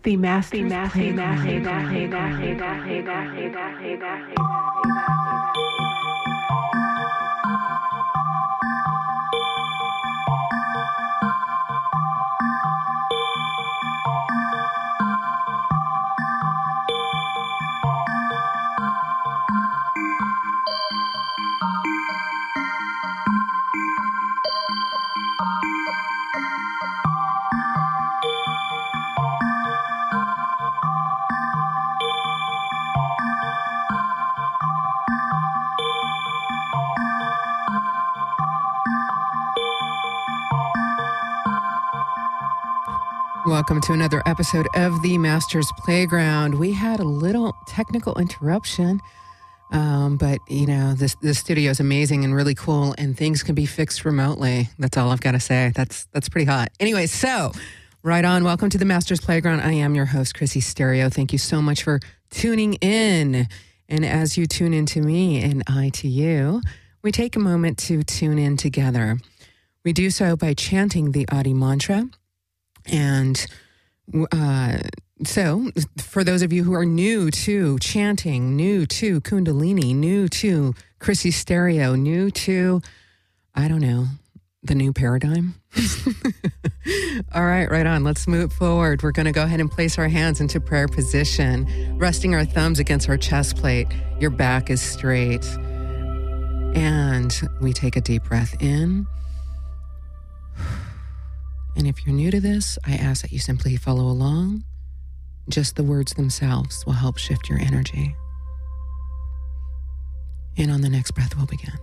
The Masters Welcome to another episode of the Masters Playground. We had a little technical interruption, but you know, this studio is amazing and really cool, and things can be fixed remotely. That's all I've got to say. That's pretty hot. Anyway, so right on. Welcome to the Masters Playground. I am your host, Chrissy Stereo. Thank you so much for tuning in. And as you tune in to me and I to you, we take a moment to tune in together. We do so by chanting the Adi mantra. And so for those of you who are new to chanting, new to Kundalini, new to Chrissy Stereo, new to, I don't know, the new paradigm. All right, right on. Let's move forward. We're going to go ahead and place our hands into prayer position, resting our thumbs against our chest plate. Your back is straight. And we take a deep breath in. And if you're new to this, I ask that you simply follow along. Just the words themselves will help shift your energy. And on the next breath, we'll begin.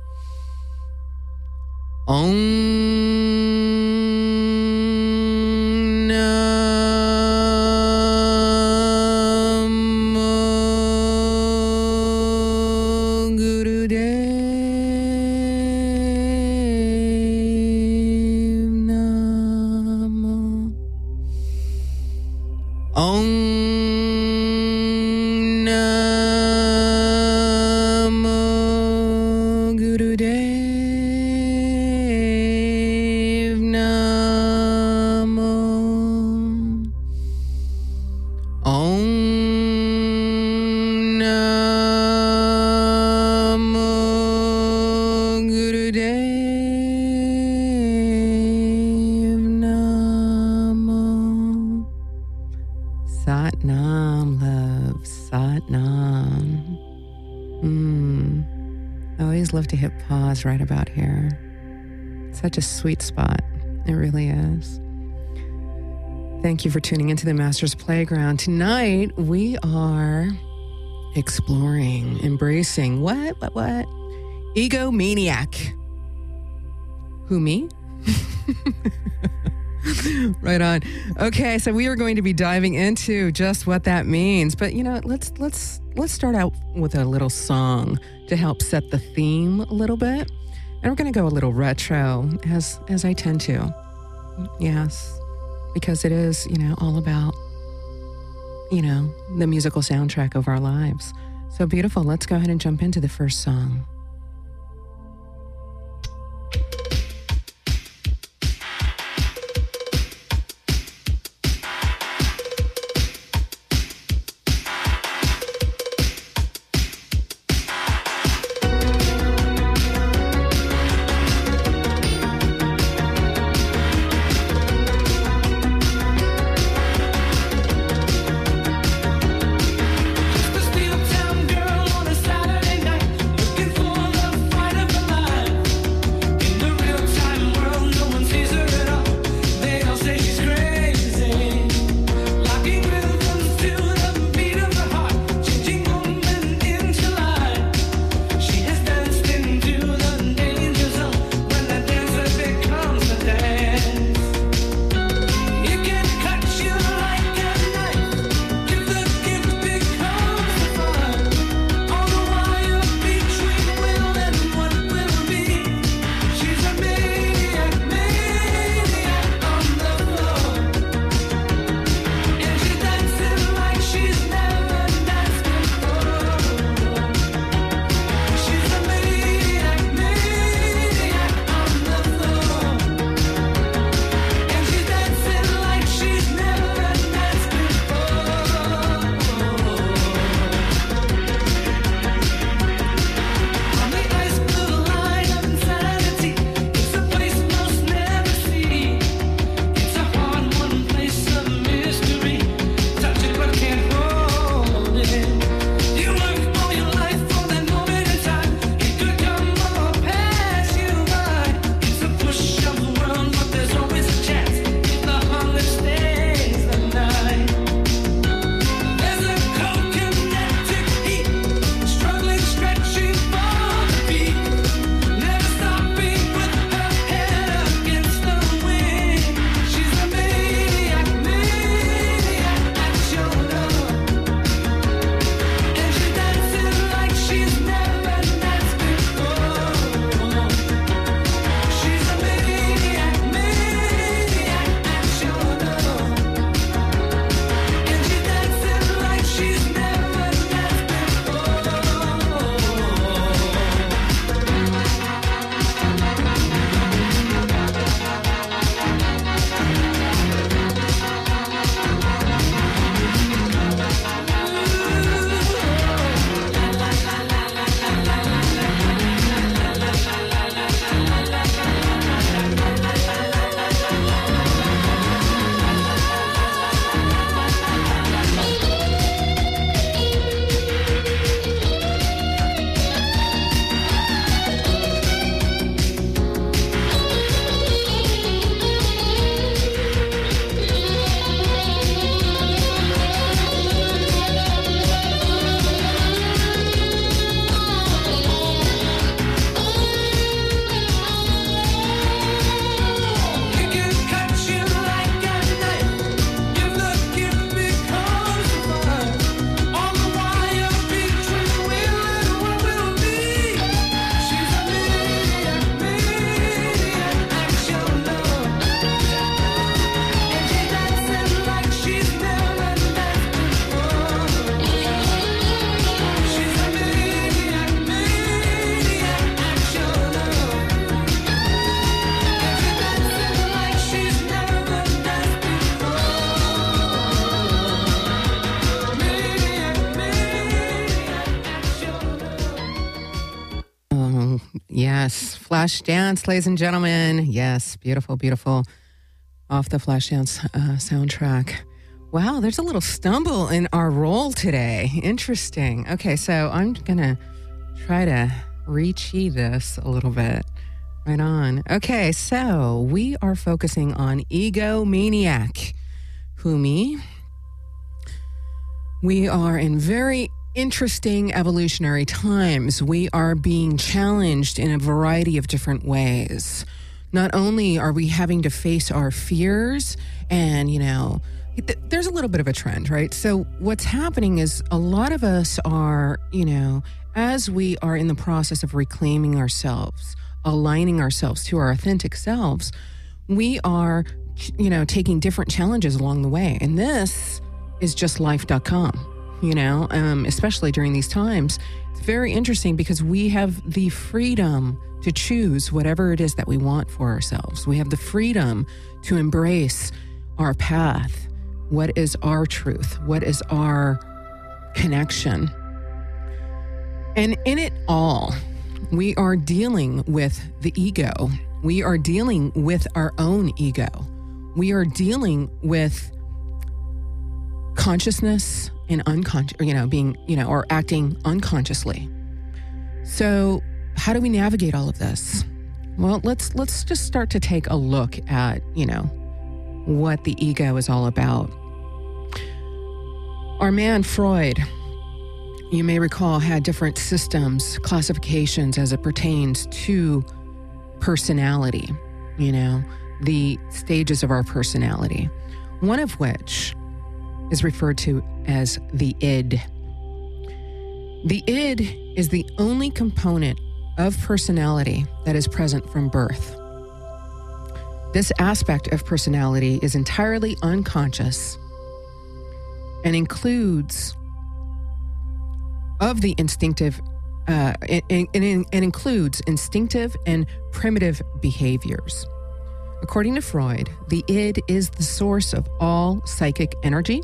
Om Namo Gurudev. Om Namo Gurudev Namo. Om Namo Gurudev Namo. Sat Nam, love. Sat Nam. I always love to hit pause right about here. Such a sweet spot. It really is. Thank you for tuning into the Masters Playground. Tonight, we are exploring, embracing, what? Egomaniac. Who, me? Right on. Okay, so we are going to be diving into just what that means. But you know, let's start out with a little song to help set the theme a little bit. And we're going to go a little retro, as I tend to. Yes, because it is, you know, all about, you know, the musical soundtrack of our lives. So beautiful. Let's go ahead and jump into the first song. Just a steel town girl on a Saturday night, looking for Yes, Flashdance, ladies and gentlemen. Yes, beautiful, beautiful. Off the Flashdance soundtrack. Wow, there's a little stumble in our roll today. Interesting. Okay, so I'm going to try to re-chi this a little bit. Right on. Okay, so we are focusing on egomaniac. Who, me? We are in very interesting evolutionary times. We are being challenged in a variety of different ways. Not only are we having to face our fears and, there's a little bit of a trend, right? So what's happening is a lot of us are, as we are in the process of reclaiming ourselves, aligning ourselves to our authentic selves, we are, taking different challenges along the way. And this is just life.com, especially during these times. It's very interesting because we have the freedom to choose whatever it is that we want for ourselves. We have the freedom to embrace our path. What is our truth? What is our connection? And in it all, we are dealing with the ego. We are dealing with our own ego. We are dealing with consciousness and unconscious, being, or acting unconsciously. So how do we navigate all of this? Well, let's just start to take a look at, what the ego is all about. Our man Freud, you may recall, had different systems, classifications as it pertains to personality, the stages of our personality, one of which is referred to as the id. The id is the only component of personality that is present from birth. This aspect of personality is entirely unconscious and includes instinctive and primitive behaviors. According to Freud, the id is the source of all psychic energy.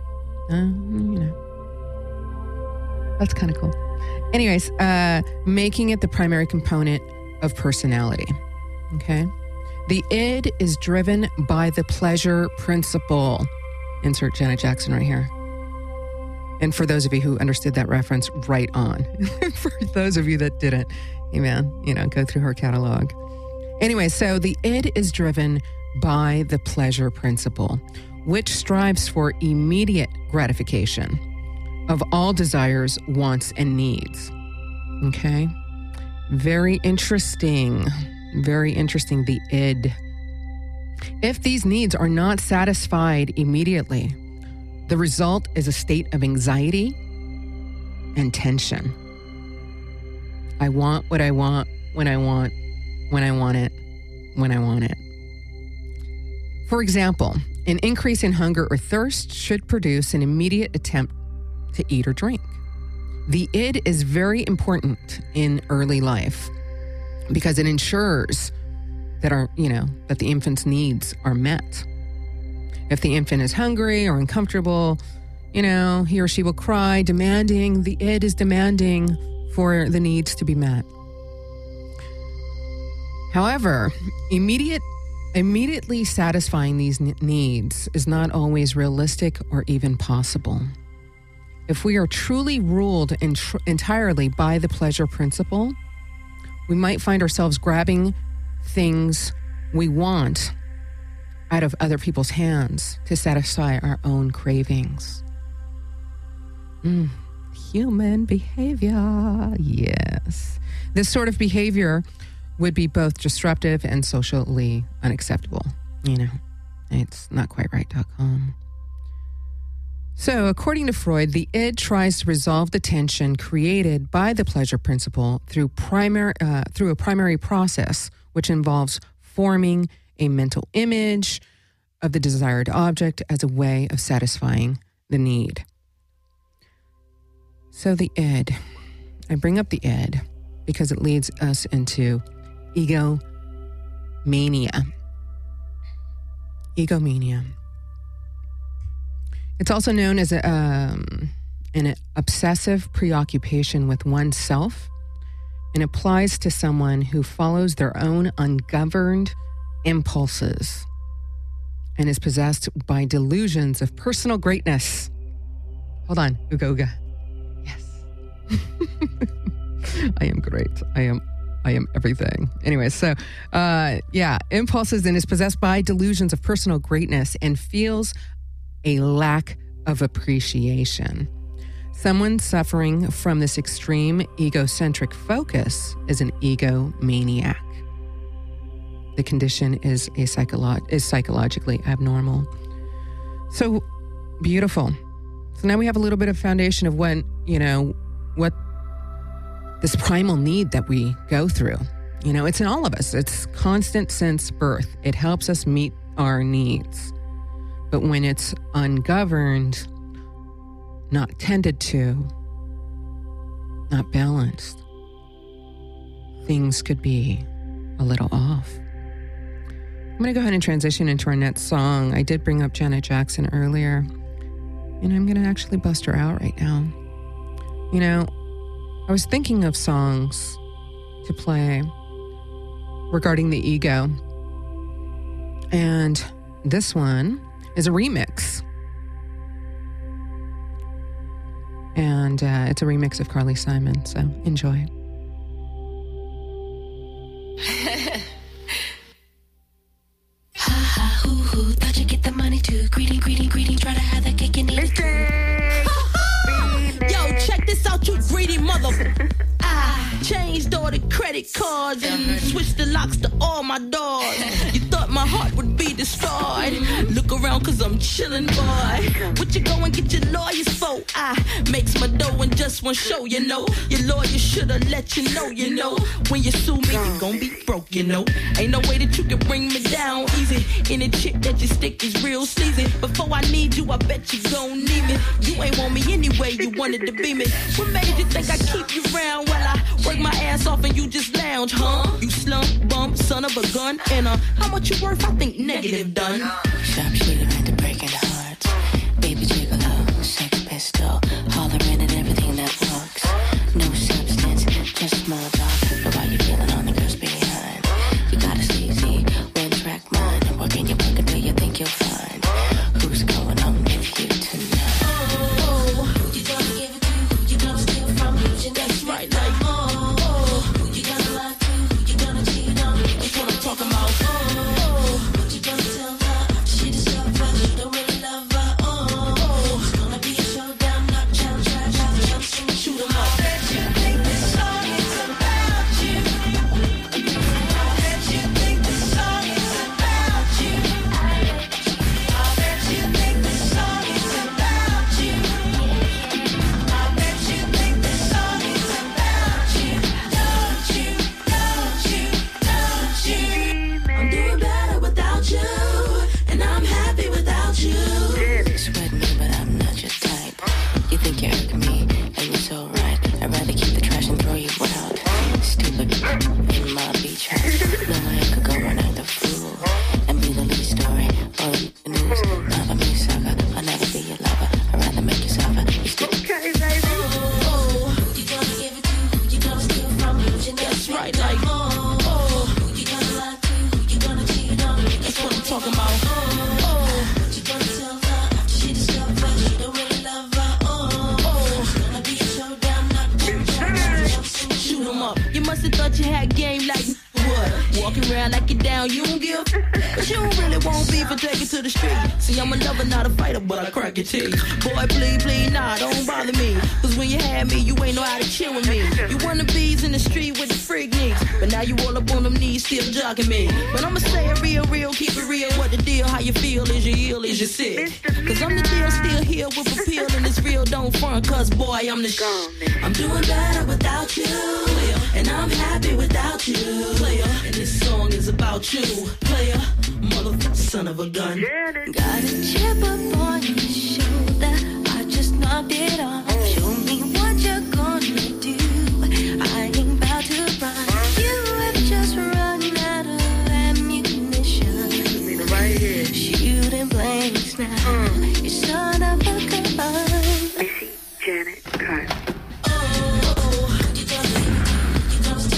That's kind of cool. Anyways, making it the primary component of personality. Okay. The id is driven by the pleasure principle. Insert Janet Jackson right here. And for those of you who understood that reference, right on. For those of you that didn't, go through her catalog. Anyway, so the id is driven by the pleasure principle, which strives for immediate gratification of all desires, wants, and needs. Okay? Very interesting. Very interesting, the id. If these needs are not satisfied immediately, the result is a state of anxiety and tension. I want what I want, when I want it, when I want it. For example, an increase in hunger or thirst should produce an immediate attempt to eat or drink. The id is very important in early life because it ensures that that the infant's needs are met. If the infant is hungry or uncomfortable, he or she will cry, the id is demanding for the needs to be met. However, immediately satisfying these needs is not always realistic or even possible. If we are truly ruled entirely by the pleasure principle, we might find ourselves grabbing things we want out of other people's hands to satisfy our own cravings. Human behavior, yes. This sort of behavior would be both disruptive and socially unacceptable. It's not quite right.com. So, according to Freud, the id tries to resolve the tension created by the pleasure principle through a primary process, which involves forming a mental image of the desired object as a way of satisfying the need. So the id, I bring up the id because it leads us into egomania. Egomania. It's also known as an obsessive preoccupation with oneself and applies to someone who follows their own ungoverned impulses and is possessed by delusions of personal greatness. Hold on. Ooga, ooga. Yes. I am great. I am everything. Anyway, so, impulses and is possessed by delusions of personal greatness and feels a lack of appreciation. Someone suffering from this extreme egocentric focus is an egomaniac. The condition is psychologically abnormal. So beautiful. So now we have a little bit of foundation of what this primal need that we go through. It's in all of us. It's constant since birth. It helps us meet our needs. But when it's ungoverned, not tended to, not balanced, things could be a little off. I'm going to go ahead and transition into our next song. I did bring up Janet Jackson earlier, and I'm going to actually bust her out right now. I was thinking of songs to play regarding the ego, and this one is a remix. And it's a remix of Carly Simon, so enjoy. Ha ha hoo hoo, thought you'd get the money too. Greeting, try to have that cake and eat it too. Yo, check this out, you greedy mother. I changed all the credit cards and switched the locks to all my doors. You thought my heart would be destroyed. Look around cause I'm chillin', boy. What you go and get your lawyers for? I makes my dough in just one show, Your lawyer shoulda let you know. When you sue me, you gon' be broke, Ain't no way that you can bring me down easy. Any chick that you stick is real sleazy. Before I need you, I bet you gon' need me. You ain't want me anyway, you wanted to be me. What made you think I keep you around while I work my ass off and you just lounge, huh? You slump, bump, son of a gun. And how much you worth? I think negative done. Sharpshooter into breaking hearts. Baby gigolo, sex pistol. Hollering at everything that works. No substance, just small talk. But while you feeling on the girls behind, you got a sleazy, one track mind. And working your work until you think you'll find who's going on with you tonight. Who you gonna give it to? Who you gonna steal from? Who's your next right? Like, who you gonna lie to? Who you gonna cheat on? That's what I'm talking about. What you gonna tell her after she discovers you don't really love her? It's gonna be a showdown, not challenge, shoot 'em up. Bet you think this song is about you. Bet you think this song is about you. I bet you think this song is about you. I bet you think this song is about you. Don't you? I'm doing better without you, and I'm happy without you. Sweat me, but I'm not your type. You think you're irking me, and you're so right. I'd rather keep the trash and throw you out. Stupid in my beach house. No, I could go run out the fool and be the lead story or the news. Not for me, sucker. I'll never be your lover. I'd rather make you suffer. You still Who you gonna give it to? Who you gonna steal from? Who's your next right? Like, who you gonna lie to? Who you gonna cheat on? That's what I'm talking about. What you gonna tell her after she discovers you don't really love her? It's gonna be a showdown, not shoot 'em up. You must have thought you had game like what? Walking around like you down, you don't give. But you don't really want beef and take it to the street. See, I'm a lover, not a fighter, but I crack your teeth. Boy, please, nah, don't bother me. Cause when you had me, you ain't know how to chill with me. You wanna bees in the street with the freak needs. But now you all up on them knees, still jogging me. But I'ma say it real, keep it real. What the deal, how you feel, is you ill, is you sick? Cause I'm the deal, still here with appeal. And it's real, don't front, cause boy, I'm the I'm doing better without you. And I'm happy without you. And this song is about you. Player, motherfucker, son of a gun. got a chip up on your shoulder. I just knocked it off. Show me what you're gonna do. I ain't about to run. You have just run out of ammunition. Right here. Shooting blanks now. You son of a gun. Missy Janet Carter.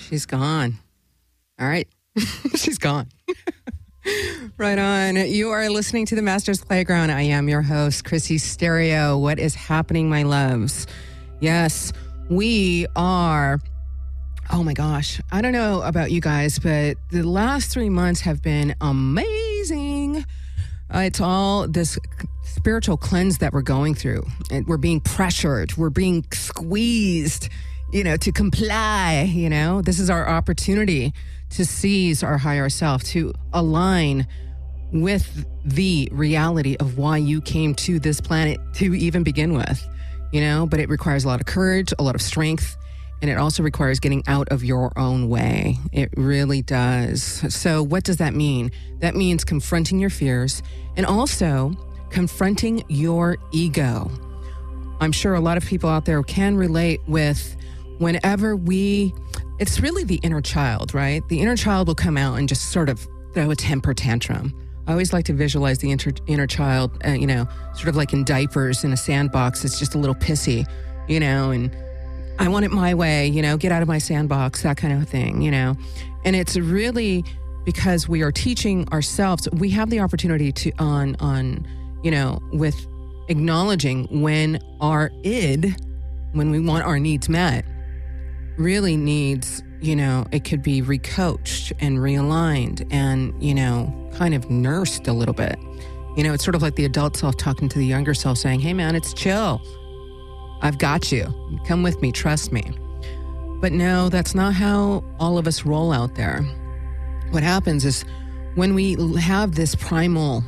she's gone. All right. She's gone. Right on. You are listening to the Masters Playground. I am your host, Chrissy Stereo. What is happening, my loves? Yes, we are. Oh my gosh. I don't know about you guys, but the last 3 months have been amazing. It's all this spiritual cleanse that we're going through. And we're being pressured. We're being squeezed, to comply, This is our opportunity to seize our higher self, to align with the reality of why you came to this planet to even begin with, But it requires a lot of courage, a lot of strength, and it also requires getting out of your own way. It really does. So what does that mean? That means confronting your fears and also confronting your ego. I'm sure a lot of people out there can relate with whenever it's really the inner child, right? The inner child will come out and just sort of throw a temper tantrum. I always like to visualize the inner child, sort of like in diapers in a sandbox. It's just a little pissy, and I want it my way, get out of my sandbox, that kind of thing, And it's really because we are teaching ourselves, we have the opportunity to with acknowledging when our id, when we want our needs met, really needs, it could be recoached and realigned and, kind of nursed a little bit. It's sort of like the adult self talking to the younger self saying, hey man, it's chill. I've got you. Come with me. Trust me. But no, that's not how all of us roll out there. What happens is when we have this primal,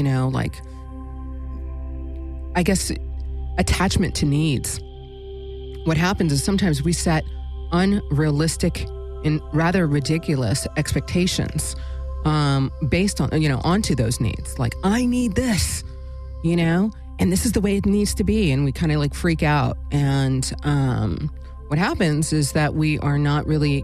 attachment to needs, what happens is sometimes we set unrealistic and rather ridiculous expectations based on, onto those needs. Like, I need this, and this is the way it needs to be. And we kind of freak out. And what happens is that we are not really,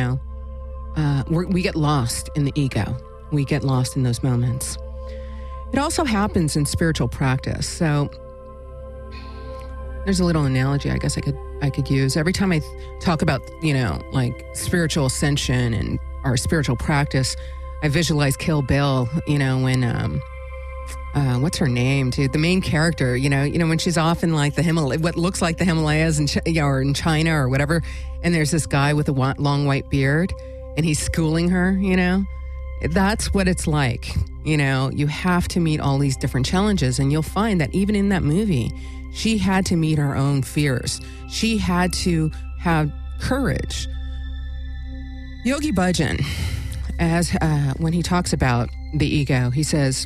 we get lost in the ego. We get lost in those moments. It also happens in spiritual practice. So there's a little analogy I guess I could use. Every time I talk about, spiritual ascension and our spiritual practice, I visualize Kill Bill, when what's her name, dude? The main character, when she's off in the what looks like the Himalayas or in China or whatever, and there's this guy with a long white beard, and he's schooling her, That's what it's like. You have to meet all these different challenges, and you'll find that even in that movie, she had to meet her own fears. She had to have courage. Yogi Bhajan, when he talks about the ego, he says,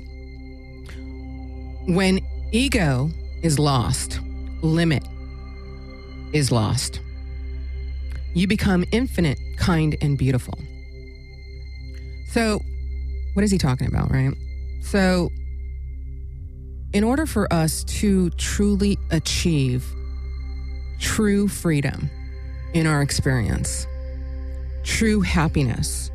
when ego is lost, limit is lost. You become infinite, kind, and beautiful. So, what is he talking about, right? So, in order for us to truly achieve true freedom in our experience, true happiness,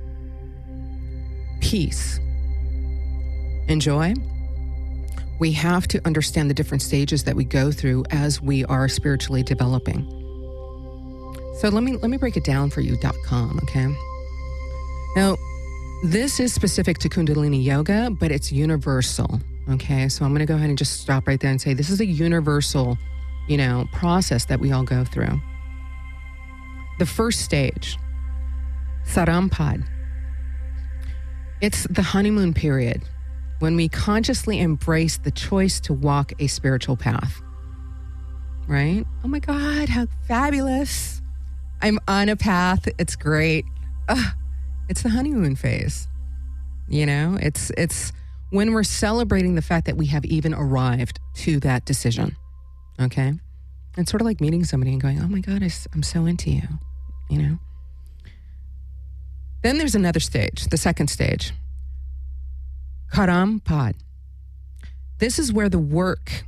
peace, and joy, we have to understand the different stages that we go through as we are spiritually developing. So let me break it down for you.com, okay? Now, this is specific to Kundalini Yoga, but it's universal, okay? So I'm going to go ahead and just stop right there and say this is a universal, process that we all go through. The first stage, Sarampad. It's the honeymoon period when we consciously embrace the choice to walk a spiritual path, right? Oh my God, how fabulous. I'm on a path. It's great. It's the honeymoon phase. It's when we're celebrating the fact that we have even arrived to that decision. Okay. It's sort of like meeting somebody and going, oh my God, I'm so into you, Then there's another stage, the second stage, Karampad. This is where the work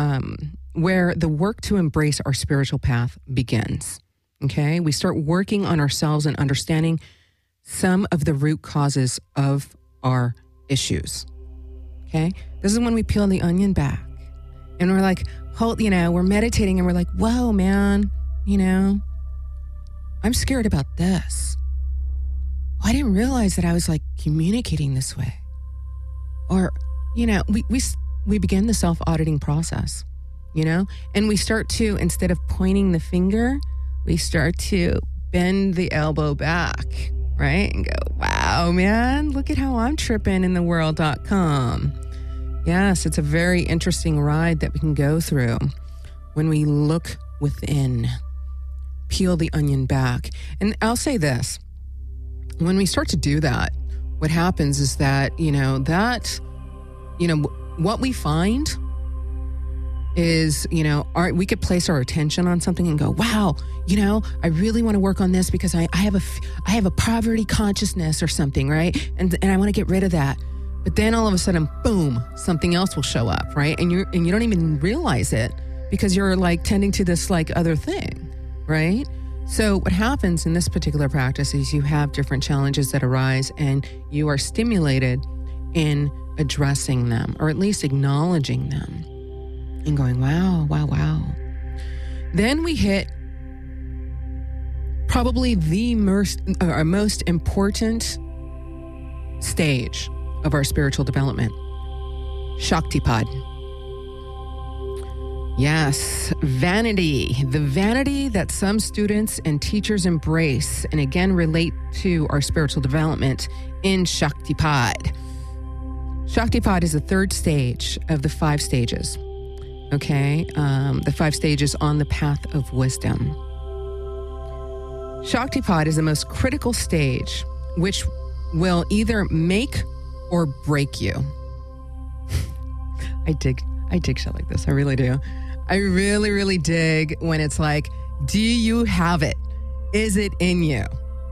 to embrace our spiritual path begins. Okay. We start working on ourselves and understanding some of the root causes of our issues. Okay. This is when we peel the onion back and we're like, we're meditating and we're like, whoa, man, I'm scared about this. I didn't realize that I was like communicating this way. Or, we begin the self-auditing process, and we start to, instead of pointing the finger, we start to bend the elbow back, right? And go, wow, man, look at how I'm tripping in the world.com. Yes, it's a very interesting ride that we can go through when we look within, peel the onion back. And I'll say this, when we start to do that, what happens is that, what we find is, we could place our attention on something and go, wow, I really want to work on this because I have a poverty consciousness or something, right? And I want to get rid of that. But then all of a sudden, boom, something else will show up, right? And you don't even realize it because you're like tending to this like other thing, right? So what happens in this particular practice is you have different challenges that arise and you are stimulated in addressing them, or at least acknowledging them and going, wow, wow, wow. Then we hit probably the most important stage of our spiritual development, Shaktipad. Yes, vanity, the vanity that some students and teachers embrace and again relate to our spiritual development in Shaktipad. Shaktipad is the third stage of the 5 stages, okay? The 5 stages on the path of wisdom. Shaktipad is the most critical stage, which will either make or break you. I dig shit like this. I really do. I really, really dig when it's like, do you have it? Is it in you?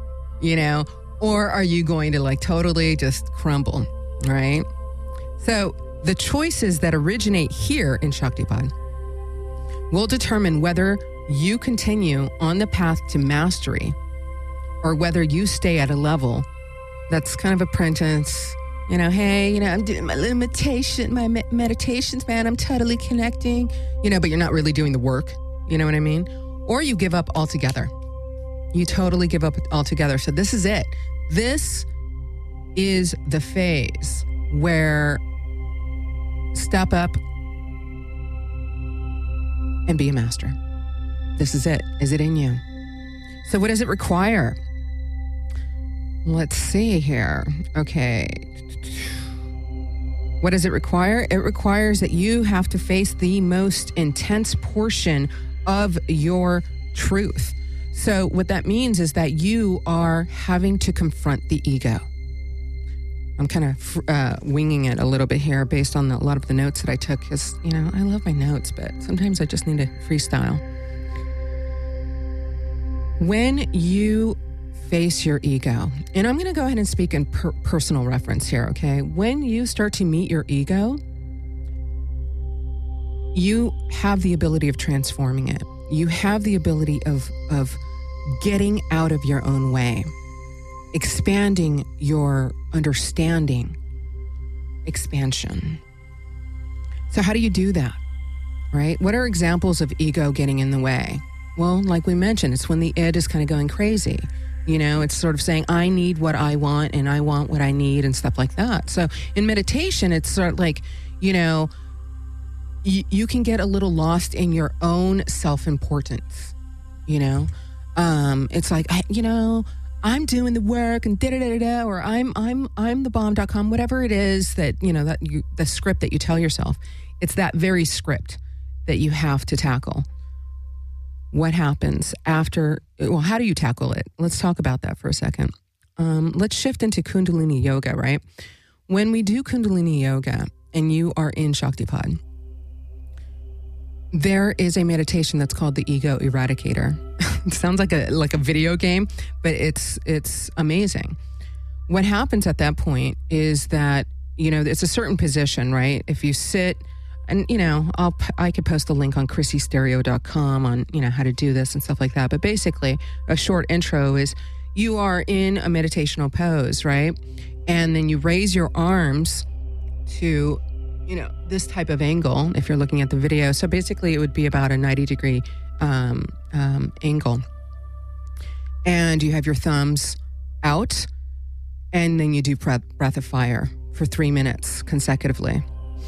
Or are you going to like totally just crumble, right? So the choices that originate here in Shaktipad will determine whether you continue on the path to mastery or whether you stay at a level that's kind of apprentice. Hey, I'm doing my little meditation, my meditations, man. I'm totally connecting, but you're not really doing the work. You know what I mean? Or you give up altogether. You totally give up altogether. So this is it. This is the phase where step up and be a master. This is it. Is it in you? So what does it require? Let's see here. Okay. What does it require? It requires that you have to face the most intense portion of your truth. So what that means is that you are having to confront the ego. I'm kind of winging it a little bit here based on a lot of the notes that I took because, I love my notes, but sometimes I just need to freestyle. When you face your ego, and I'm going to go ahead and speak in personal reference here, okay? When you start to meet your ego, you have the ability of transforming it. You have the ability of getting out of your own way, expanding your understanding, expansion. So how do you do that, right? What are examples of ego getting in the way? Well, like we mentioned, it's when the id is kind of going crazy. It's sort of saying, I need what I want and I want what I need and stuff like that. So in meditation, it's sort of like, you can get a little lost in your own self-importance, It's like, I'm doing the work and da-da-da-da-da, or I'm the bomb.com, whatever it is that, the script that you tell yourself. It's that very script that you have to tackle. What happens after, how do you tackle it? Let's talk about that for a second. Let's shift into Kundalini Yoga, right? When we do Kundalini Yoga and you are in Shaktipad, there is a meditation that's called the Ego Eradicator. It sounds like a video game, but it's amazing. What happens at that point is that, it's a certain position, right? If you sit, and, I could post a link on ChrissyStereo.com on, how to do this and stuff like that. But basically, a short intro is you are in a meditational pose, right? And then you raise your arms to, this type of angle, if you're looking at the video. So basically, it would be about a 90-degree angle. and you have your thumbs out, and then you do breath of fire for 3 minutes consecutively.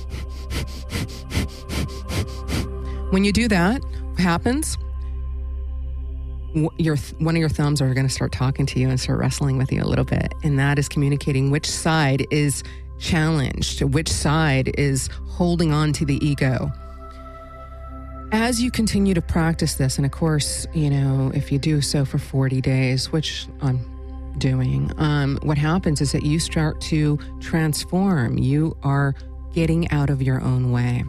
When you do that, what happens? One of your thumbs are going to start talking to you and start wrestling with you a little bit. And that is communicating which side is challenged, which side is holding on to the ego. As you continue to practice this, and of course, if you do so for 40 days, which I'm doing, what happens is that you start to transform. You are getting out of your own way.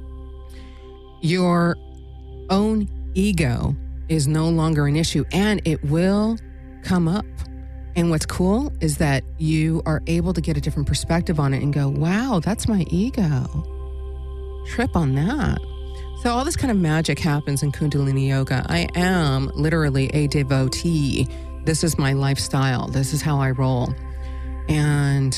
Your own ego is no longer an issue, and it will come up. And what's cool is that you are able to get a different perspective on it and go, wow, that's my ego. Trip on that. So all this kind of magic happens in Kundalini Yoga. I am literally a devotee. This is my lifestyle. This is how I roll. And,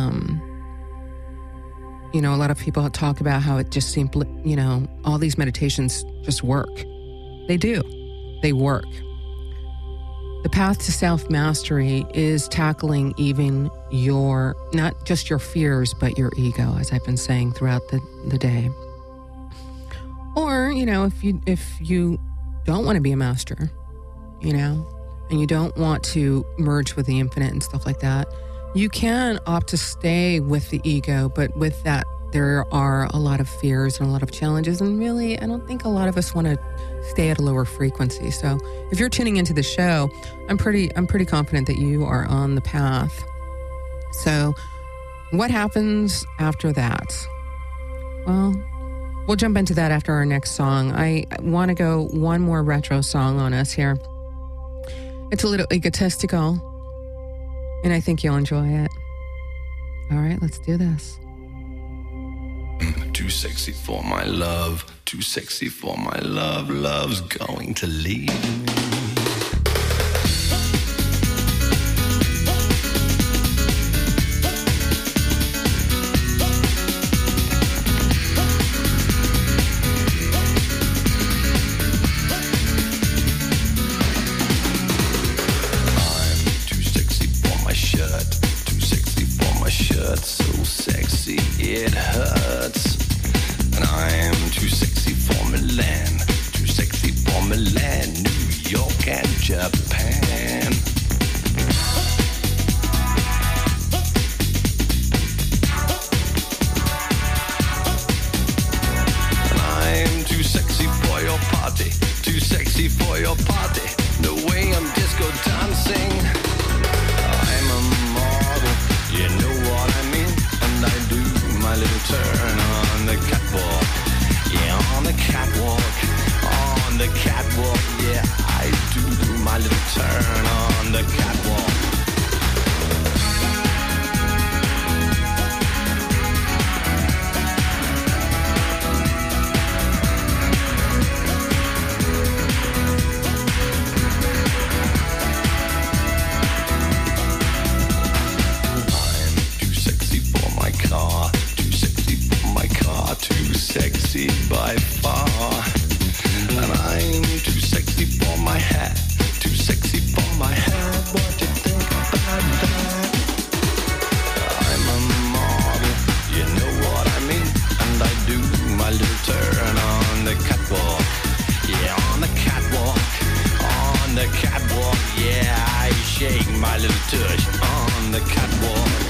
a lot of people talk about how it just simply, all these meditations just work. They do. They work. The path to self-mastery is tackling even not just your fears, but your ego, as I've been saying throughout the day. Or, if you don't want to be a master, and you don't want to merge with the infinite and stuff like that, you can opt to stay with the ego, but with that, there are a lot of fears and a lot of challenges, and really, I don't think a lot of us want to stay at a lower frequency. So if you're tuning into the show, I'm pretty confident that you are on the path. So what happens after that? Well, we'll jump into that after our next song. I want to go one more retro song on us here. It's a little egotistical, and I think you'll enjoy it. All right, let's do this. Too sexy for my love, too sexy for my love, love's going to leave me. So sexy it hurts, and I'm too sexy for Milan, too sexy for Milan, New York and Japan. And I'm too sexy for your party, too sexy for your party, no way I'm disco dancing. I'm a model, you know what I mean, and I do my little turn on the catwalk. Yeah, on the catwalk, on the catwalk. Yeah, I do my little turn on the catwalk. Too sexy by far, and I'm too sexy for my hat, too sexy for my hat. What do you think about that? I'm a model, you know what I mean, and I do my little turn on the catwalk. Yeah, on the catwalk, on the catwalk. Yeah, I shake my little tush on the catwalk.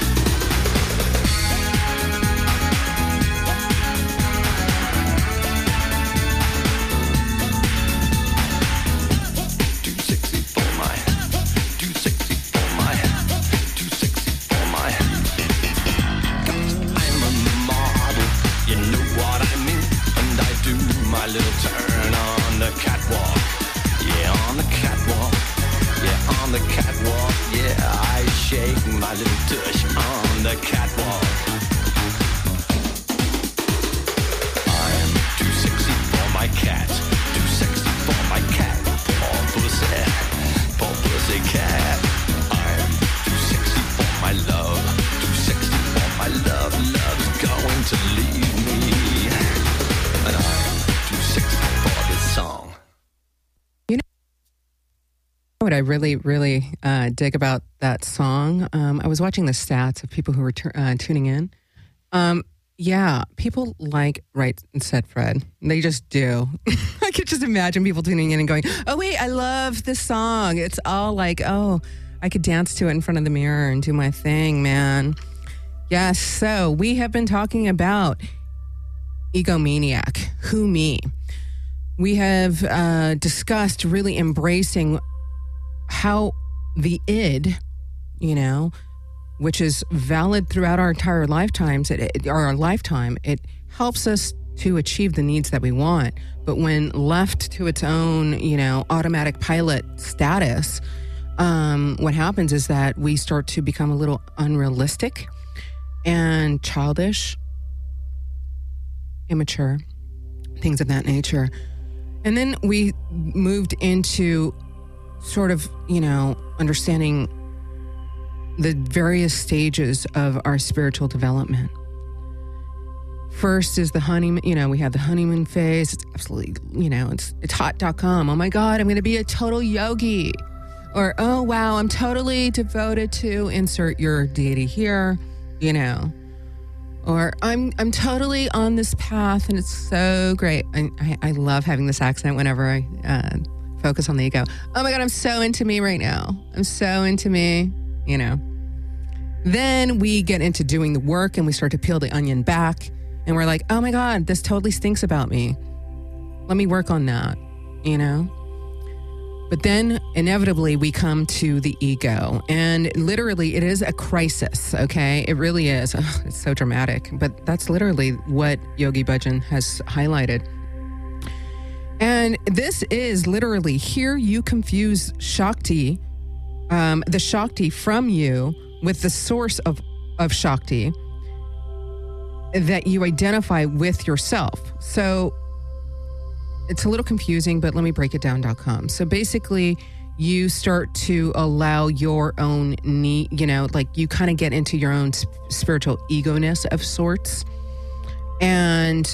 My little turn on the catwalk. Yeah, on the catwalk. Yeah, on the catwalk. Yeah, What I really, really dig about that song, I was watching the stats of people who were tuning in. Yeah, people like Right Said Fred. They just do. I could just imagine people tuning in and going, oh, wait, I love this song. It's all like, oh, I could dance to it in front of the mirror and do my thing, man. Yes, so we have been talking about egomaniac, who me. We have discussed really embracing how the id, which is valid throughout our entire lifetimes, our lifetime, it helps us to achieve the needs that we want. But when left to its own, automatic pilot status, what happens is that we start to become a little unrealistic and childish, immature, things of that nature. And then we moved into sort of, understanding the various stages of our spiritual development. First is the honeymoon, we have the honeymoon phase. It's absolutely, it's hot.com. Oh my God, I'm going to be a total yogi. Or, oh wow, I'm totally devoted to insert your deity here, Or I'm totally on this path and it's so great. I love having this accent whenever I focus on the ego. Oh my God, I'm so into me right now. I'm so into me, Then we get into doing the work and we start to peel the onion back and we're like, oh my God, this totally stinks about me. Let me work on that, But then inevitably we come to the ego, and literally it is a crisis, okay? It really is. Ugh, it's so dramatic, but that's literally what Yogi Bhajan has highlighted. And this is literally, here you confuse Shakti, the Shakti from you with the source of Shakti that you identify with yourself. So it's a little confusing, but let me break it down.com. So basically, you start to allow your own need, you kind of get into your own spiritual ego-ness of sorts. And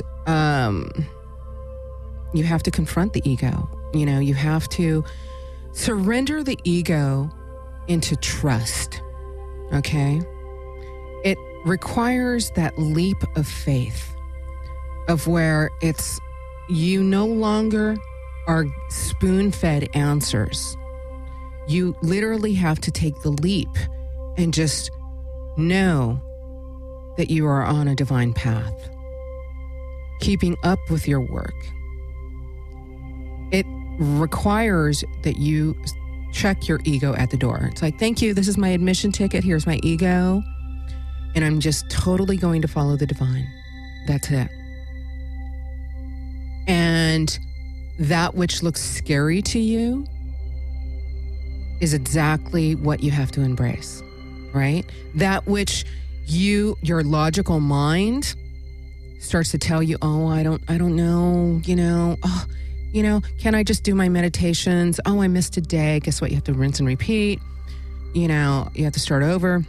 you have to confront the ego. You have to surrender the ego into trust, okay? It requires that leap of faith of where it's you no longer are spoon-fed answers. You literally have to take the leap and just know that you are on a divine path, keeping up with your work. It requires that you check your ego at the door. It's like, thank you, this is my admission ticket, here's my ego, and I'm just totally going to follow the divine. That's it. And that which looks scary to you is exactly what you have to embrace, right? That which your logical mind starts to tell you, oh, I don't know, can I just do my meditations? Oh, I missed a day. Guess what? You have to rinse and repeat. You have to start over.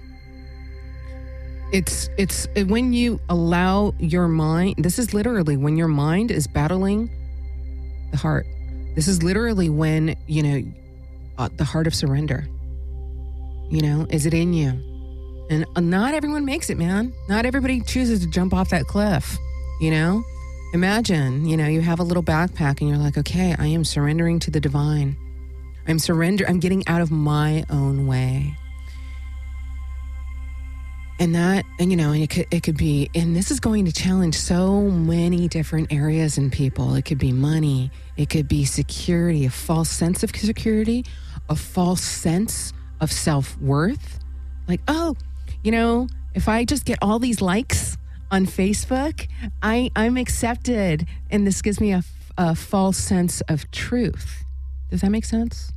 It's when you allow your mind, this is literally when your mind is battling the heart. This is literally when, the heart of surrender, is it in you? And not everyone makes it, man. Not everybody chooses to jump off that cliff, Imagine, you have a little backpack and you're like, okay, I am surrendering to the divine. I'm getting out of my own way. And that, it could be, and this is going to challenge so many different areas in people. It could be money. It could be security, a false sense of security, a false sense of self-worth. Like, oh, if I just get all these likes on Facebook, I'm accepted. And this gives me a false sense of truth. Does that make sense?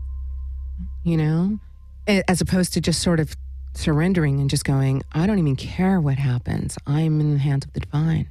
As opposed to just sort of surrendering and just going, I don't even care what happens. I'm in the hands of the divine.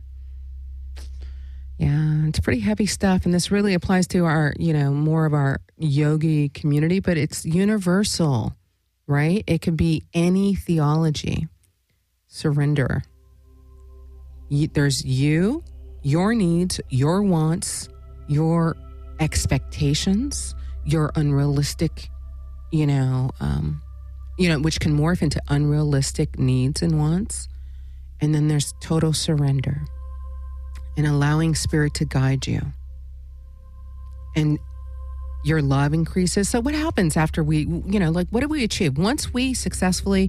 Yeah, it's pretty heavy stuff. And this really applies to our, more of our yogi community, but it's universal, right? It could be any theology. Surrender. There's you, your needs, your wants, your expectations, your unrealistic which can morph into unrealistic needs and wants. And then there's total surrender and allowing spirit to guide you. And your love increases. So what happens after we, what do we achieve? Once we successfully,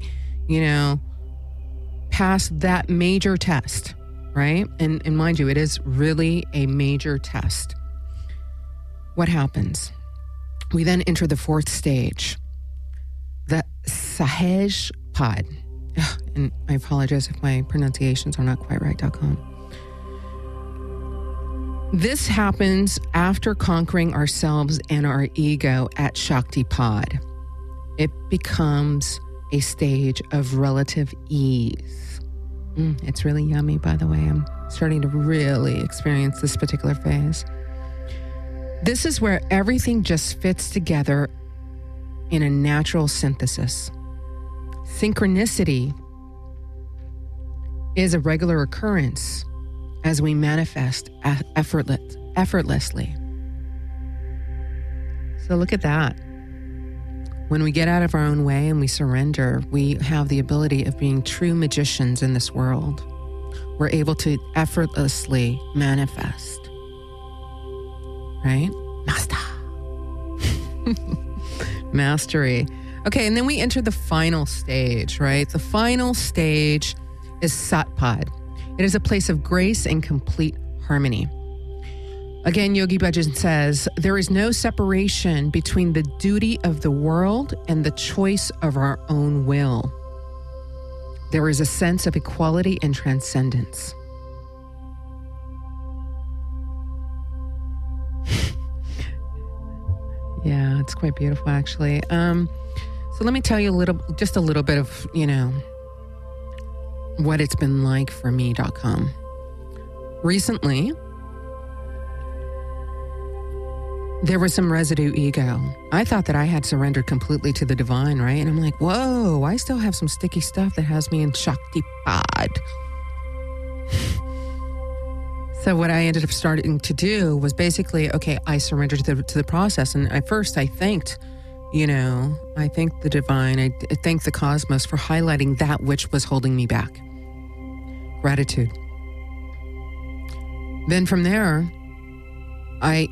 pass that major test, right? And mind you, it is really a major test. What happens? We then enter the fourth stage, the Sahaj Pod. And I apologize if my pronunciations are not quite right.com. This happens after conquering ourselves and our ego at Shakti Pod. It becomes a stage of relative ease. It's really yummy, by the way. I'm starting to really experience this particular phase. This is where everything just fits together in a natural synthesis. Synchronicity is a regular occurrence as we manifest effortlessly. So look at that. When we get out of our own way and we surrender, we have the ability of being true magicians in this world. We're able to effortlessly manifest. Right? Mastery. Okay, and then we enter the final stage, right? The final stage is Satpad. It is a place of grace and complete harmony. Again, Yogi Bhajan says, there is no separation between the duty of the world and the choice of our own will. There is a sense of equality and transcendence. Yeah, it's quite beautiful, actually. So let me tell you just a little bit of, what it's been like for me.com. Recently, there was some residue ego. I thought that I had surrendered completely to the divine, right? And I'm like, whoa, I still have some sticky stuff that has me in Shakti Pod. So what I ended up starting to do was basically, okay, I surrendered to the process. And at first I thanked, I thanked the divine. I thanked the cosmos for highlighting that which was holding me back. Gratitude. Then from there, I've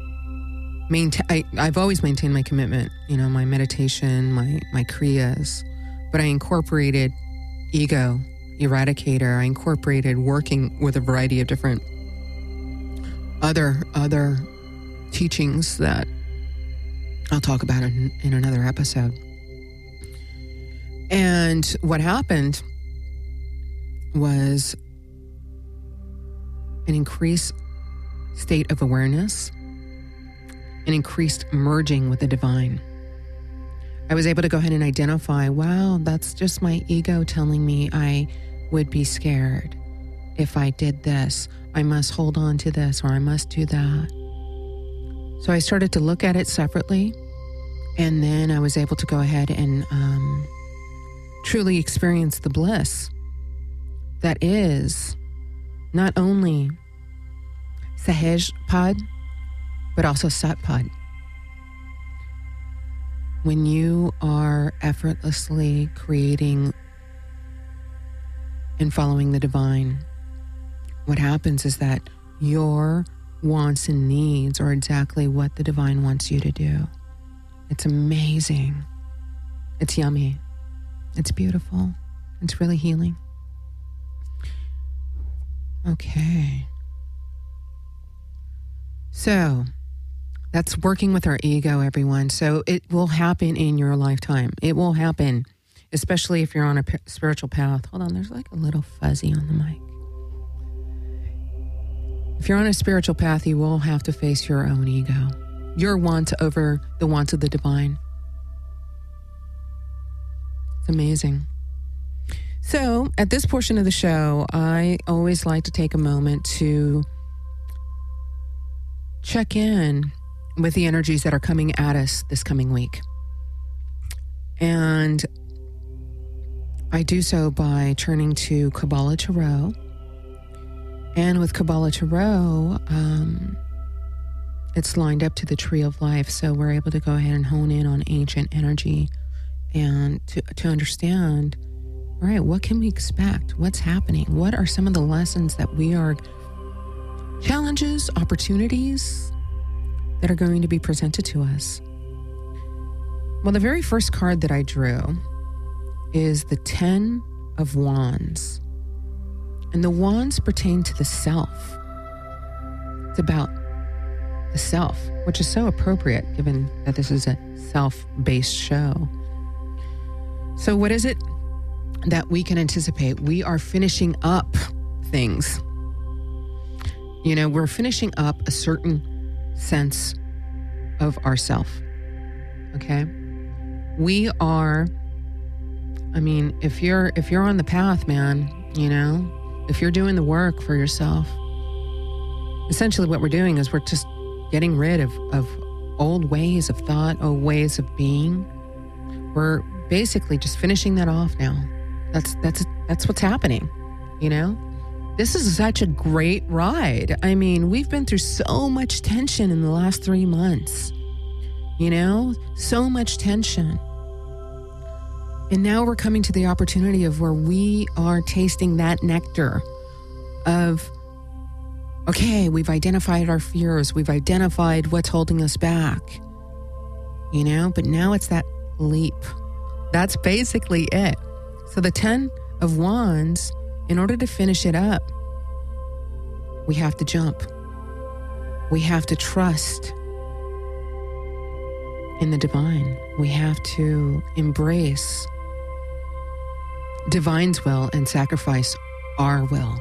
always maintained my commitment, my meditation, my kriyas, but I incorporated ego eradicator. I incorporated working with a variety of different other teachings that I'll talk about in another episode. And what happened was an increased state of awareness, an increased merging with the divine. I was able to go ahead and identify, wow, that's just my ego telling me I would be scared. If I did this, I must hold on to this, or I must do that. So I started to look at it separately, and then I was able to go ahead and truly experience the bliss that is not only Sahaj Pod, but also Satpad. When you are effortlessly creating and following the divine, what happens is that your wants and needs are exactly what the divine wants you to do. It's amazing. It's yummy. It's beautiful. It's really healing. Okay. So that's working with our ego, everyone. So it will happen in your lifetime. It will happen, especially if you're on a spiritual path. Hold on, there's like a little fuzzy on the mic. If you're on a spiritual path, you will have to face your own ego, your wants over the wants of the divine. It's amazing. So at this portion of the show, I always like to take a moment to check in with the energies that are coming at us this coming week. And I do so by turning to Kabbalah Tarot. And with Kabbalah Tarot, it's lined up to the tree of life. So we're able to go ahead and hone in on ancient energy and to understand, all right, what can we expect? What's happening? What are some of the lessons that we are, challenges, opportunities that are going to be presented to us? Well, the very first card that I drew is the 10 of Wands. And the wands pertain to the self. It's about the self, which is so appropriate given that this is a self-based show. So what is it that we can anticipate? We are finishing up things. You know, we're finishing up a certain sense of ourself. Okay? We are, I mean, if you're on the path, man, you know, if you're doing the work for yourself, essentially what we're doing is we're just getting rid of old ways of thought, old ways of being. We're basically just finishing that off now. That's what's happening, you know? This is such a great ride. I mean, we've been through so much tension in the last 3 months, you know? So much tension. And now we're coming to the opportunity of where we are tasting that nectar of, okay, we've identified our fears. We've identified what's holding us back, you know, but now it's that leap. That's basically it. So the 10 of Wands, in order to finish it up, we have to jump. We have to trust in the divine. We have to embrace divine's will and sacrifice our will.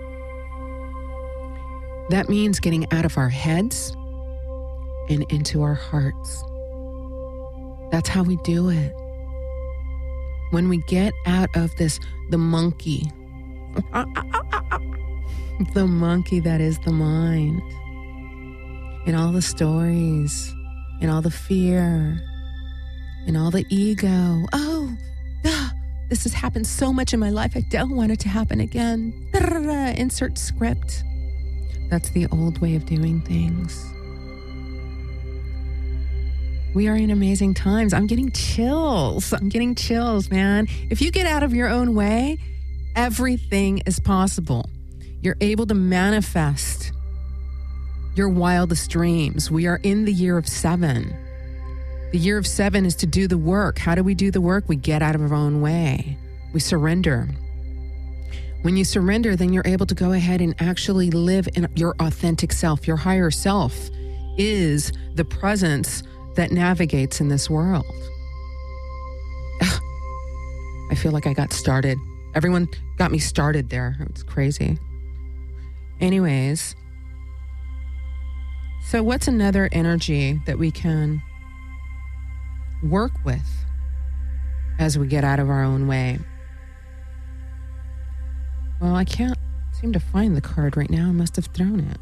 That means getting out of our heads and into our hearts. That's how we do it. When we get out of the monkey, the monkey that is the mind, and all the stories, and all the fear, and all the ego. This has happened so much in my life. I don't want it to happen again. Insert script. That's the old way of doing things. We are in amazing times. I'm getting chills, man. If you get out of your own way, everything is possible. You're able to manifest your wildest dreams. We are in the year of 7. The year of 7 is to do the work. How do we do the work? We get out of our own way. We surrender. When you surrender, then you're able to go ahead and actually live in your authentic self. Your higher self is the presence that navigates in this world. I feel like I got started. Everyone got me started there. It's crazy. Anyways, so what's another energy that we can work with as we get out of our own way? Well, I can't seem to find the card right now. I must have thrown it.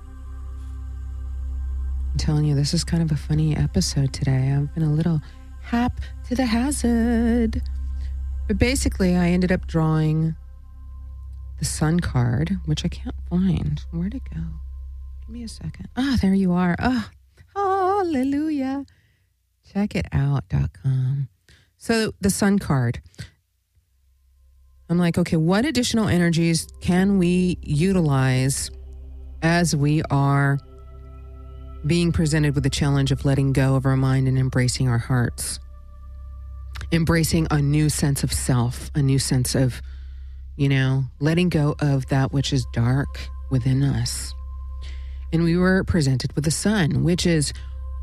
I'm telling you, this is kind of a funny episode today. I've been a little hap to the hazard. But basically, I ended up drawing the Sun card, which I can't find. Where'd it go? Give me a second. There you are. Hallelujah. Checkitout.com. So the Sun card. I'm like, okay, what additional energies can we utilize as we are being presented with the challenge of letting go of our mind and embracing our hearts? Embracing a new sense of self, a new sense of, letting go of that which is dark within us. And we were presented with the Sun, which is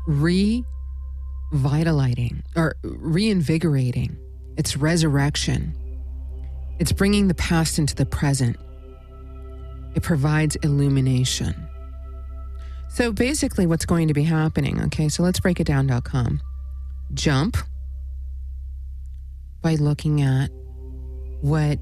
revitalizing or reinvigorating. It's resurrection. It's bringing the past into the present. It provides illumination. So basically what's going to be happening, okay, so let's break it down.com. Jump by looking at what,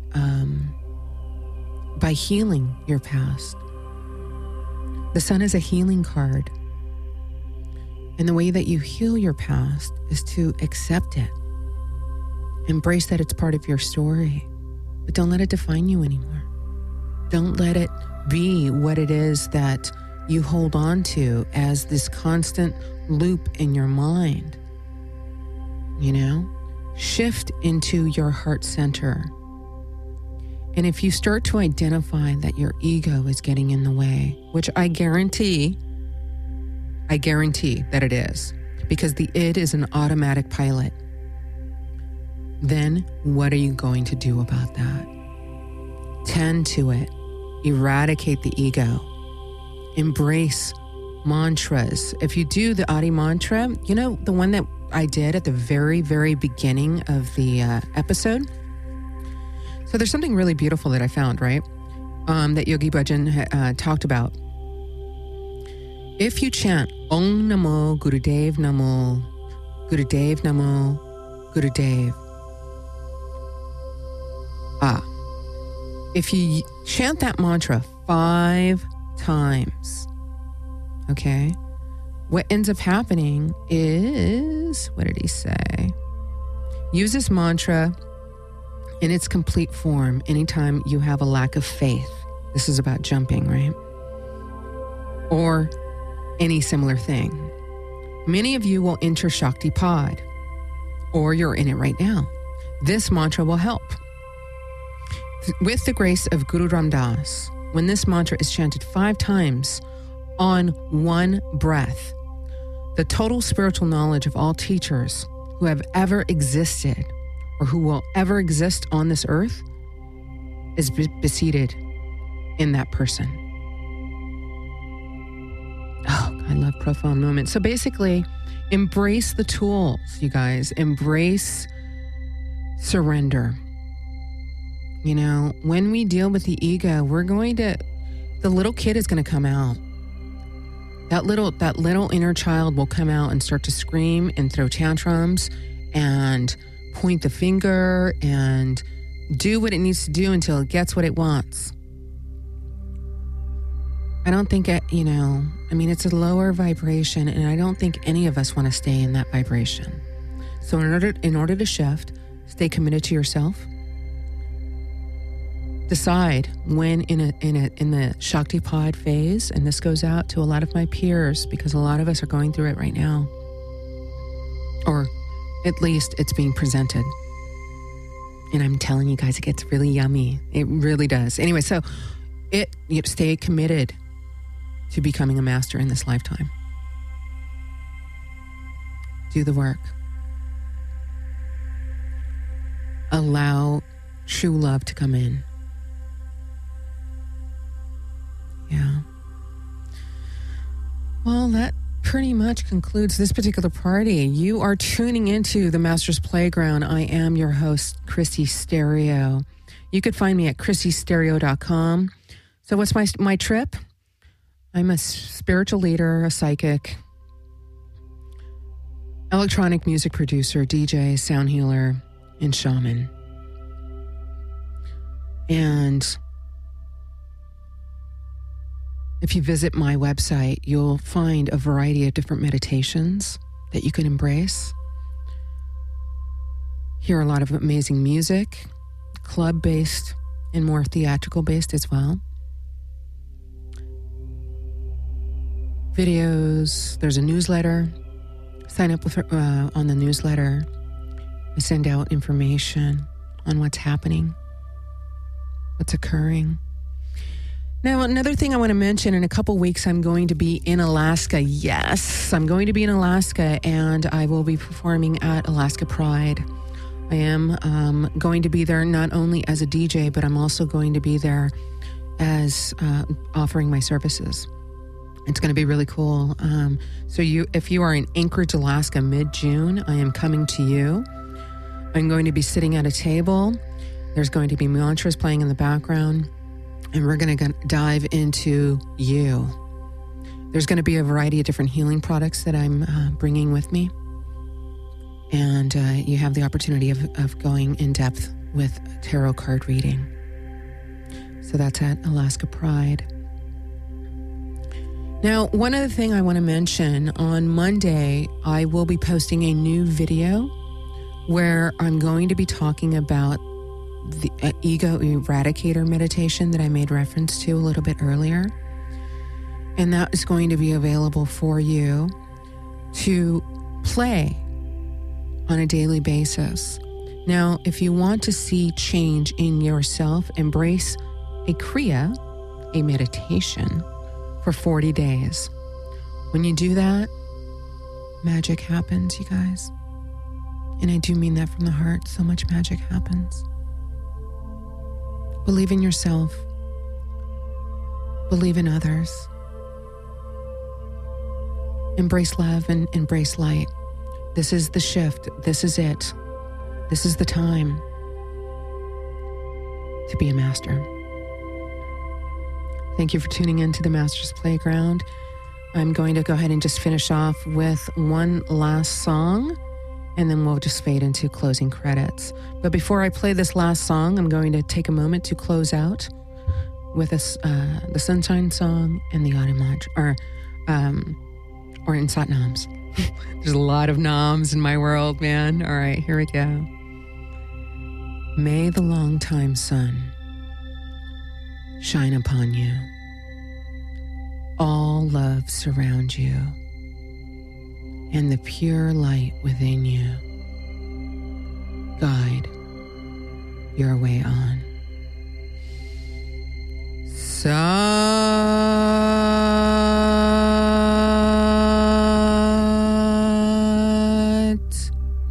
by healing your past. The Sun is a healing card. And the way that you heal your past is to accept it. Embrace that it's part of your story. But don't let it define you anymore. Don't let it be what it is that you hold on to as this constant loop in your mind. You know, shift into your heart center. And if you start to identify that your ego is getting in the way, which I guarantee that it is, because the id is an automatic pilot, then what are you going to do about that? Tend to it. Eradicate the ego. Embrace mantras. If you do the Adi mantra, you know, the one that I did at the very, very beginning of the episode. So there's something really beautiful that I found, right? That Yogi Bhajan talked about. If you chant Om Namo Gurudev Namo, Gurudev Namo, Gurudev. If you chant that mantra 5 times, okay, what ends up happening is, what did he say? Use this mantra in its complete form anytime you have a lack of faith. This is about jumping, right? Or any similar thing. Many of you will enter Shaktipad, or you're in it right now. This mantra will help. With the grace of Guru Ram Das, when this mantra is chanted 5 times on one breath, the total spiritual knowledge of all teachers who have ever existed or who will ever exist on this earth is seated in that person. Oh, I love profound moments. So basically, embrace the tools, you guys. Embrace surrender. You know, when we deal with the ego, the little kid is going to come out. That little inner child will come out and start to scream and throw tantrums and point the finger and do what it needs to do until it gets what it wants. I don't think it's a lower vibration, and I don't think any of us want to stay in that vibration. So in order to shift, stay committed to yourself. Decide when in the Shaktipad phase, and this goes out to a lot of my peers because a lot of us are going through it right now. Or at least it's being presented. And I'm telling you guys, it gets really yummy. It really does. Anyway, so you stay committed to becoming a master in this lifetime. Do the work. Allow true love to come in. Yeah. Well, that pretty much concludes this particular party. You are tuning into the Master's Playground. I am your host, Chrissy Stereo. You could find me at chrissystereo.com. So what's my trip? I'm a spiritual leader, a psychic, electronic music producer, DJ, sound healer, and shaman. And if you visit my website, you'll find a variety of different meditations that you can embrace. Hear a lot of amazing music, club-based and more theatrical-based as well. Videos, there's a newsletter. Sign up on the newsletter. I send out information on what's happening, what's occurring. Now, another thing I want to mention, in a couple weeks, I'm going to be in Alaska. Yes, I'm going to be in Alaska, and I will be performing at Alaska Pride. I am going to be there not only as a DJ, but I'm also going to be there as offering my services. It's going to be really cool. So if you are in Anchorage, Alaska, mid-June, I am coming to you. I'm going to be sitting at a table. There's going to be mantras playing in the background. And we're going to dive into you. There's going to be a variety of different healing products that I'm bringing with me. And you have the opportunity of going in depth with tarot card reading. So that's at Alaska Pride. Now, one other thing I want to mention, on Monday, I will be posting a new video where I'm going to be talking about the ego eradicator meditation that I made reference to a little bit earlier. And that is going to be available for you to play on a daily basis. Now, if you want to see change in yourself, embrace a Kriya, a meditation, for 40 days. When you do that, magic happens, you guys. And I do mean that from the heart. So much magic happens. Believe in yourself. Believe in others. Embrace love and embrace light. This is the shift. This is it. This is the time to be a master. Thank you for tuning in to the Master's Playground. I'm going to go ahead and just finish off with one last song, and then we'll just fade into closing credits. But before I play this last song, I'm going to take a moment to close out with the Sunshine Song and the Autumn Mantra, or in Sat Nams. There's a lot of noms in my world, man. All right, here we go. May the long-time sun shine upon you. All love surround you, and the pure light within you guide your way on. Sat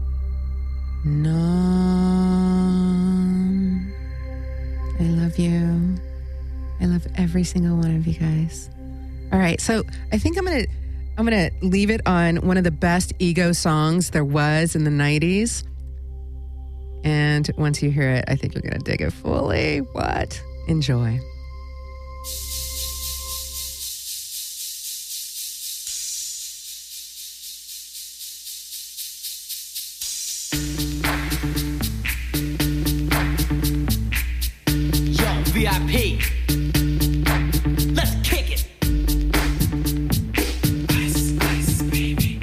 Nam. I love you. I love every single one of you guys. All right, so I think I'm gonna leave it on one of the best ego songs there was in the 90s. And once you hear it, I think you're gonna dig it fully. What? Enjoy. Yo, VIP. Let's kick it. Ice, ice, baby.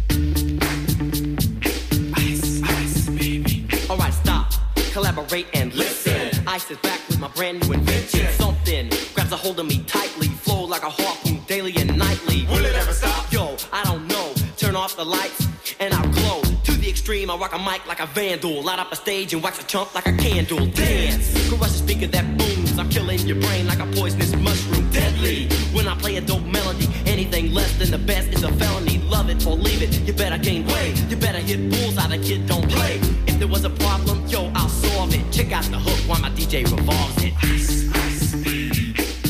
Ice, ice, baby. All right, stop. Collaborate and listen. Ice is back with my brand new invention. Something grabs a hold of me tightly. Flow like a harpoon daily and nightly. Will it ever stop? Yo, I don't know. Turn off the lights and I'll glow. To the extreme, I rock a mic like a vandal. Light up a stage and wax a chump like a candle. Dance, crush the speaker that booms. I'm killing your brain like a poisonous mushroom. Deadly, when I play a dope melody. Anything less than the best is a felony. Love it or leave it, you better gain weight. You better hit bullseye, the kid don't play. If there was a problem, yo, I'll solve it. Check out the hook while my DJ revolves it. Ice, ice, baby.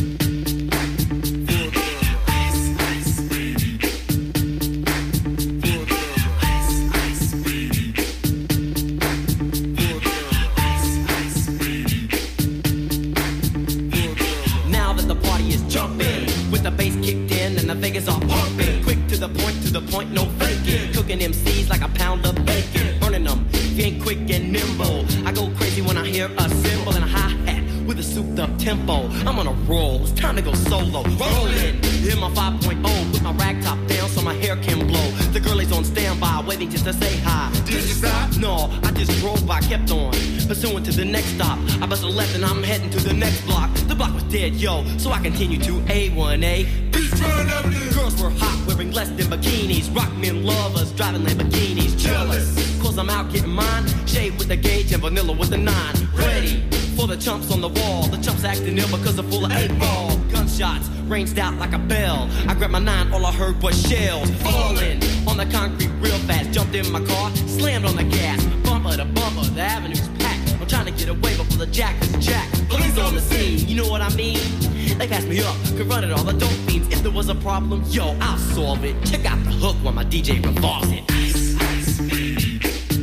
The Vegas are pumping, quick to the point, no faking. Cooking MCs like a pound of bacon, burning them. If you ain't quick and nimble, I go crazy when I hear a cymbal and a hi-hat with a souped-up tempo. I'm on a roll, it's time to go solo. Rolling, hit my 5.0, put my rag top down so my hair can blow. The girl is on standby, waiting just to say hi. Did you stop? No, I just drove by, kept on pursuing to the next stop. I bust a left and I'm heading to the next block. The block was dead, yo, so I continue to A1A. Girls were hot, wearing less than bikinis. Rock men lovers, driving Lamborghinis. Jealous, cause I'm out getting mine. Shade with the gauge and vanilla with the 9. Ready for the chumps on the wall. The chumps acting ill because they're full of 8-ball. Gunshots ranged out like a bell. I grabbed my 9, all I heard was shells falling on the concrete real fast. Jumped in my car, slammed on the gas. Bumper to bumper, the avenue's packed. I'm trying to get away before the jack is jacked. Police on the scene, you know what I mean? They passed me up, could run it all the dope fiends. If there was a problem, yo, I'll solve it. Check out the hook while my DJ revolves it. Ice, ice, baby.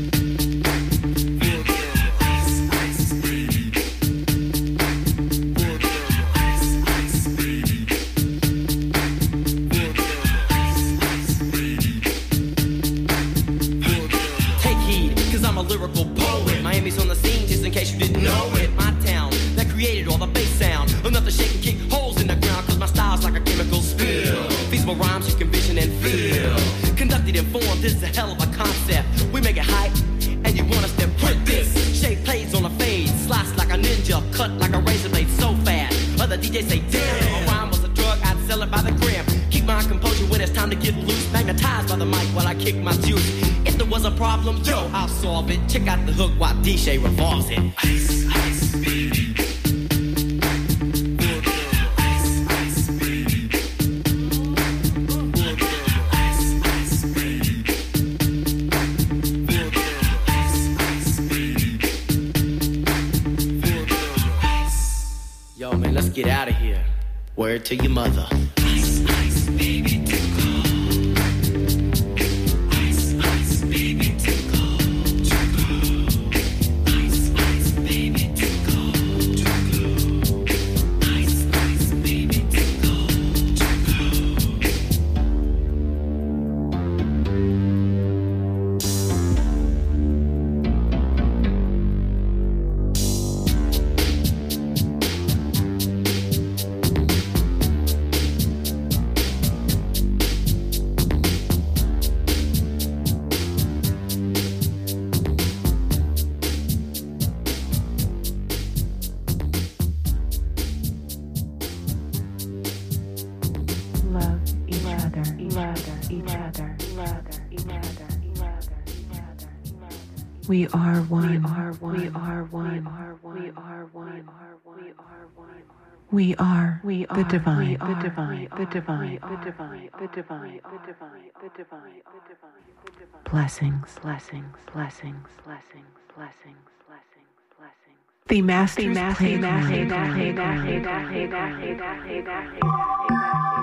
Ice, ice, baby. Ice, ice, baby. Ice, ice, baby. Take heed, cause I'm a lyrical poet. Miami's on the scene, just in case you didn't know it. My town, that created all the bass sound. Enough to shake and kick holes in the ground, cause my style's like a chemical spill. Feasible rhymes you can vision and feel. Conducted and formed, this is a hell of a concept. We make it hype, and you want us to print this. Shape plays on a fade, slice like a ninja, cut like a razor blade so fast. Other DJs say, damn, if a rhyme was a drug, I'd sell it by the gram. get loose, magnetized by the mic while I kick my juice. If there was a problem, yo, I'll solve it. Check out the hook while DJ revolves it. Ice, ice, baby. Yo, man, let's get out of here. Word to your mother. Ice, ice, baby, too cold. Ice, ice, baby, too cold. Too cold. Ice, ice, baby, too cold. Too cold. Ice, ice, baby, too cold. Too cold. We are one. We are one. We are one. We are one. We are one. We are the divine. The divine. The divine. The divine. The divine. The divine. The divine. Blessings. Blessings. Blessings. Blessings. Blessings. Blessings. Blessings. The Masters Playground.